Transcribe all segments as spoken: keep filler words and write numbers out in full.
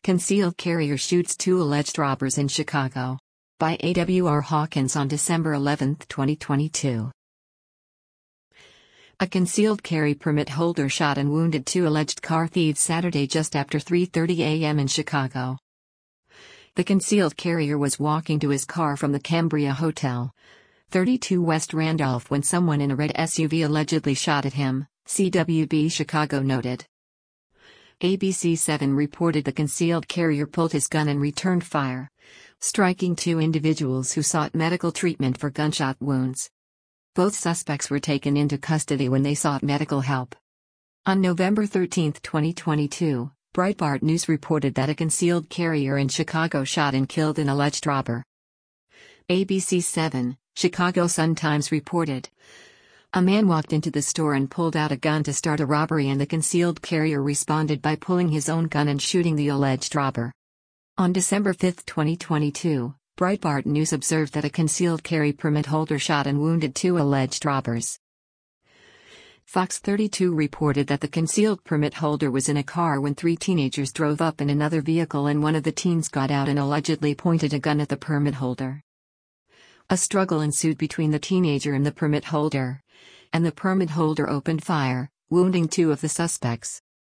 Concealed carrier shoots two alleged robbers in Chicago. By A W R Hawkins on December eleventh, twenty twenty-two. A concealed carry permit holder shot and wounded two alleged car thieves Saturday just after three thirty a m in Chicago. The concealed carrier was walking to his car from the Cambria Hotel, thirty-two West Randolph, when someone in a red S U V allegedly shot at him, C W B Chicago noted. A B C seven reported the concealed carrier pulled his gun and returned fire, striking two individuals who sought medical treatment for gunshot wounds. Both suspects were taken into custody when they sought medical help. On November thirteenth, twenty twenty-two, Breitbart News reported that a concealed carrier in Chicago shot and killed an alleged robber. A B C seven, Chicago Sun-Times reported. A man walked into the store and pulled out a gun to start a robbery, and the concealed carrier responded by pulling his own gun and shooting the alleged robber. On December fifth, twenty twenty-two, Breitbart News observed that a concealed carry permit holder shot and wounded two alleged robbers. Fox thirty-two reported that the concealed permit holder was in a car when three teenagers drove up in another vehicle, and one of the teens got out and allegedly pointed a gun at the permit holder. A struggle ensued between the teenager and the permit holder, and the permit holder opened fire, wounding two of the suspects.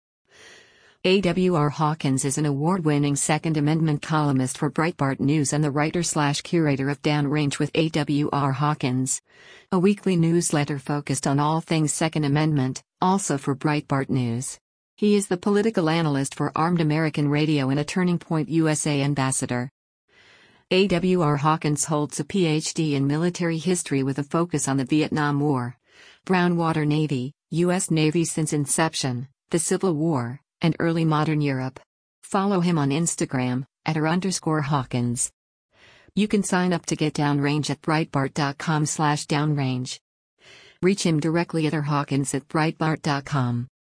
A W R Hawkins is an award-winning Second Amendment columnist for Breitbart News and the writer-slash-curator of Downrange with A W R Hawkins, a weekly newsletter focused on all things Second Amendment, also for Breitbart News. He is the political analyst for Armed American Radio and a Turning Point U S A ambassador. A W R Hawkins holds a P H D in military history with a focus on the Vietnam War, Brownwater Navy, U S Navy since inception, the Civil War, and early modern Europe. Follow him on Instagram, at r underscore Hawkins. You can sign up to get Downrange at breitbart.com slash downrange. Reach him directly at r hawkins at breitbart dot com.